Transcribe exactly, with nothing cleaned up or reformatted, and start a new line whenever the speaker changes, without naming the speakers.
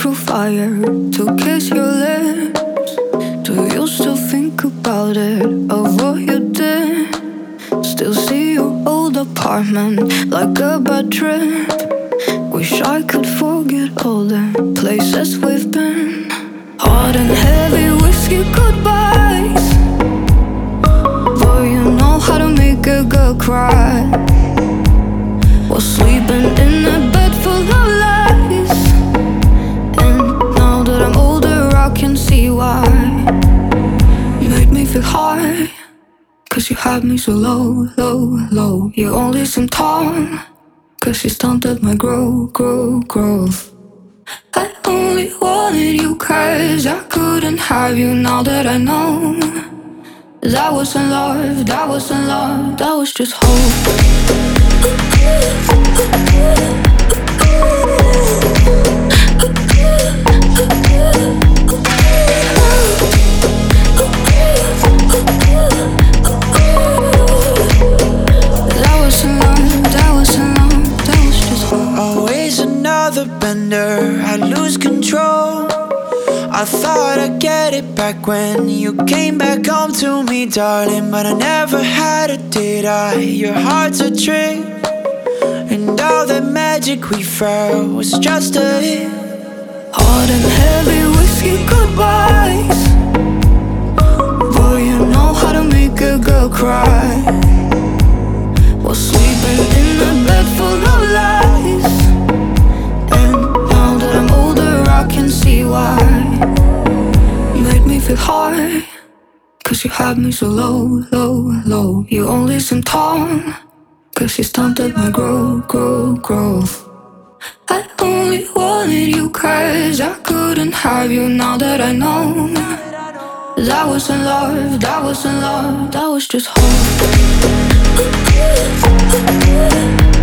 through fire to kiss your lips. Do you still think about it, of what you did? Still see your old apartment like a bad trip. Wish I could forget all the places we've been. Hot and heavy whiskey goodbyes. Boy, you know how to make a girl cry. While sleeping in a bed full of lies. And now that I'm older I can see why. You made me feel high, cause you had me so low, low, low. You only seem tall, cause you stunted my growth, growth, growth. I only wanted you cause I couldn't have you. Now that I know, that wasn't love, that wasn't love, that was just hope. That wasn't love, that wasn't love, that was just hope.
Always another bender, I lose control. I thought I'd get it back when you came back home to me, darling. But I never had it, did I? Your heart's a trick, and all the magic we felt was just a hit.
Hot and heavy whiskey goodbyes. Boy, you know how to make a girl cry. While sleeping in a bed full of lies. And now that I'm older I can see why. You made me feel high, cause you had me so low, low, low. You only seem tall, cause you stunted my growth, growth, growth. I only wanted you cause I couldn't have you. Now that I know, that wasn't love, that wasn't love, that was just hope.